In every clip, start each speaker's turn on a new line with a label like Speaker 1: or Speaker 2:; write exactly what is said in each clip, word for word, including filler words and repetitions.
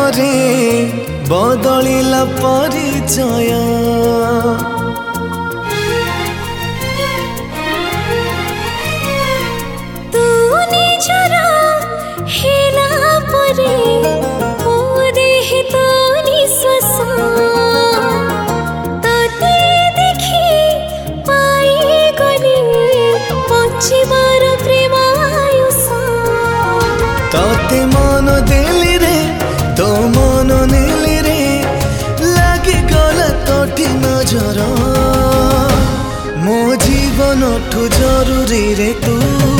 Speaker 1: ପରେ ବଦଳିଲା ପରିଚୟ।
Speaker 2: ତୁ ନିଜର ହେଲା ପରେ ମୋ ଦେହେ ତୋ ନିଶ୍ୱାସ, ତତେ ଦେଖି ପାଇଗଲି ବଞ୍ଚିବାର ପ୍ରେମ ଆୟୁଷ।
Speaker 1: ତତେ ମନ ଦେଲି ରେ ତୋ ମନ ନେଲି ରେ, ଲାଗିଗଲା ତୋଠି ନଜର। ମୋ ଜୀବନଠୁ ଜରୁରୀ ରେ ତୁ,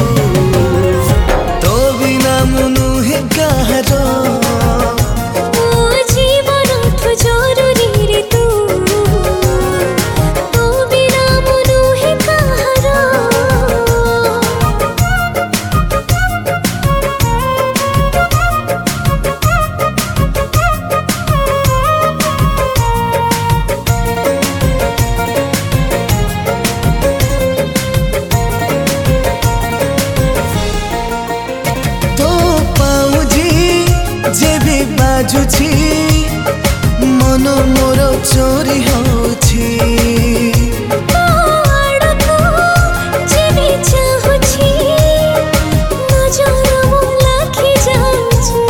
Speaker 1: ତୋ ବିନା ମୁଁ ନୁହେଁ କାହାର।
Speaker 2: ମୋ ଜୀବନଠୁ ଜରୁରୀ ରେ ତୁ, ତୋ ବିନା ମୁଁ ନୁହେଁ କାହାର।
Speaker 1: ବାଜୁଛି ମନ ମୋର ଚୋରି ହଉଛି।
Speaker 2: ତୋ ଆଡ଼କୁ ଯେବେ ଚାହୁଁଛି ନଜର ମୋ ଲାଖି ଯାଉଛି।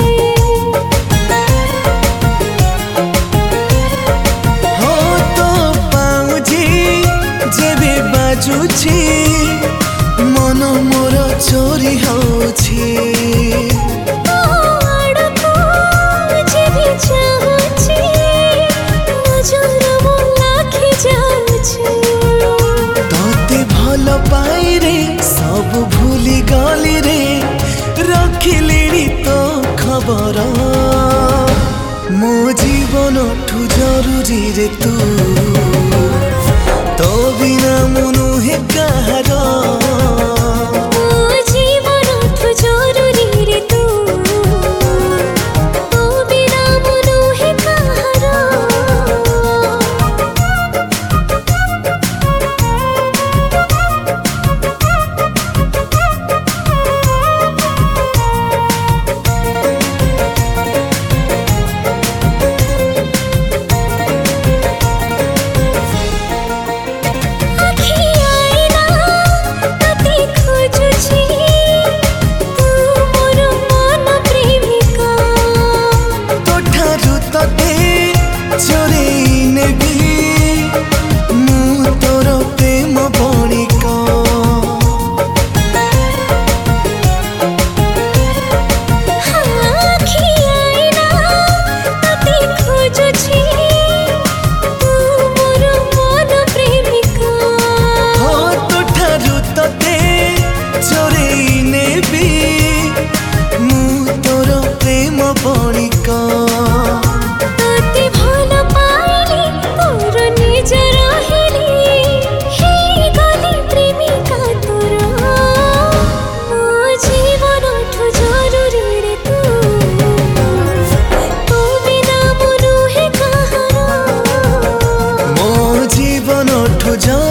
Speaker 1: ହଁ ତୋ ପାଉଁଜି ଯେବେ ବାଜୁଛି ମନ ମୋର ଚୋରି ହଉଛି। ତତେ ଭଲ ପାଇରେ ସବୁ ଭୁଲି ଗଲି ରେ, ରଖିଲିଣି ତୋ ଖବର। ମୋ ଜୀବନଠୁ ଜରୁରୀ ରେ ତୁ, ତୋ ବିନା ମୁଁ ନୁହେଁ କାହାର। जरूरी